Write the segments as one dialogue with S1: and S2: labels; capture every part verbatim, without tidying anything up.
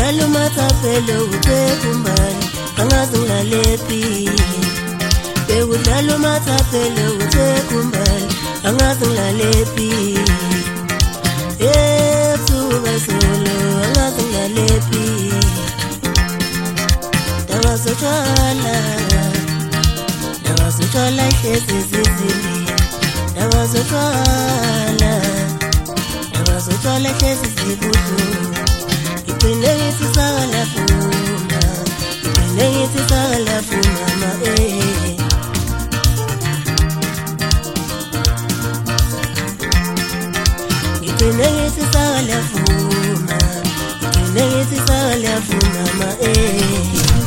S1: Bekudlala umathapelo uthekumbali angazi ngilalephi. Bekudlala umathapelo uthekumbali angazi ngilalephi. Ethuba solo angazi ngilalephi. Ndabazotshwala ndabazotshwala ihlezi zizimbi. Ndabazotshwala ndabazotshwala ihlezi zibuhlungu. Ngipinde ngithi sakalafuna, ngipinde ngithi sakalafuna ma eh. Ngipinde ngithi sakalafuna, ngipinde ngithi sakalafuna ma eh.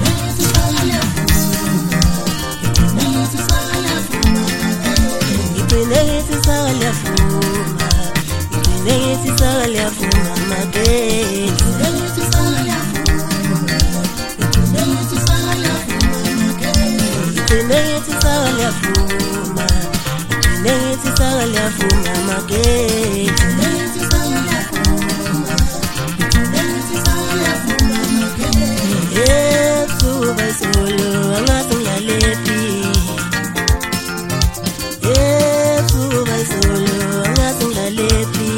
S1: Ngipinde ngithi sakalafuna, ngipinde ngithi sakalafuna ma eh. Ngithi sakalafuna, ngithi sakalafuna mageti. Ethuba solo angazi ngilalephi. Ethuba solo angazi ngilalephi.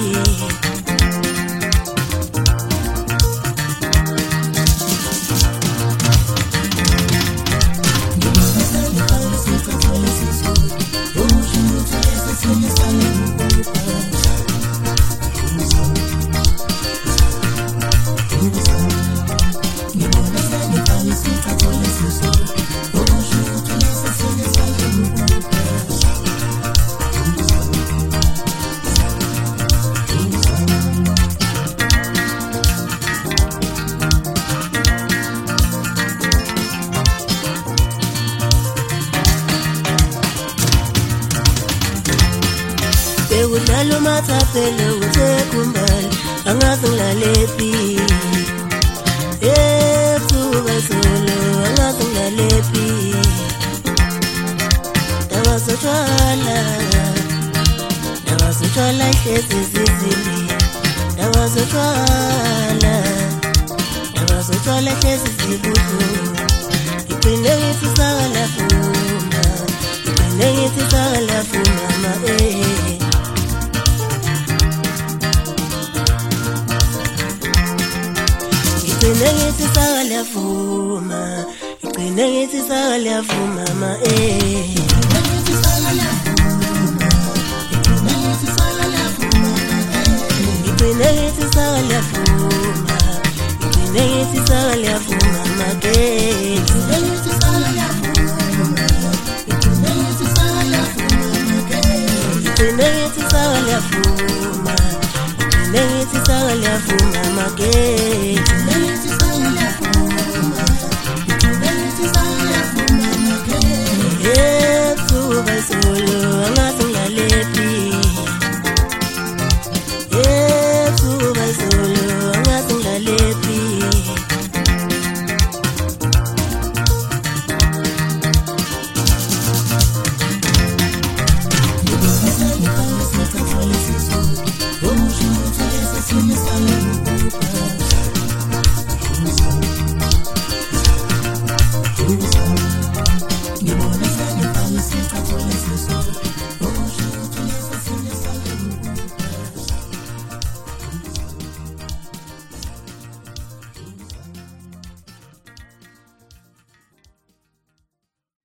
S1: Bekudlala umathapelo uthekumbali angazi ngilalephi. Ethuba solo angazi ngilalephi. Ndabazotshwala ndabazotshwala ihlezi zizimbi. Ndabazotshwala ndabazotshwala ihlezi zibuhlungu. Ngipinde ngithi sakalafuna, ngipinde ngithi sakalafuna ma eh. Ngipinde ngithi sakalafuna, ngipinde ngithi sakalafuna ma eh. Ngipinde ngithi sakalafuna, ngipinde ngithi sakalafuna mageti. Ngipinde ngithi sakalafuna, ngipinde ngithi sakalafuna mageti.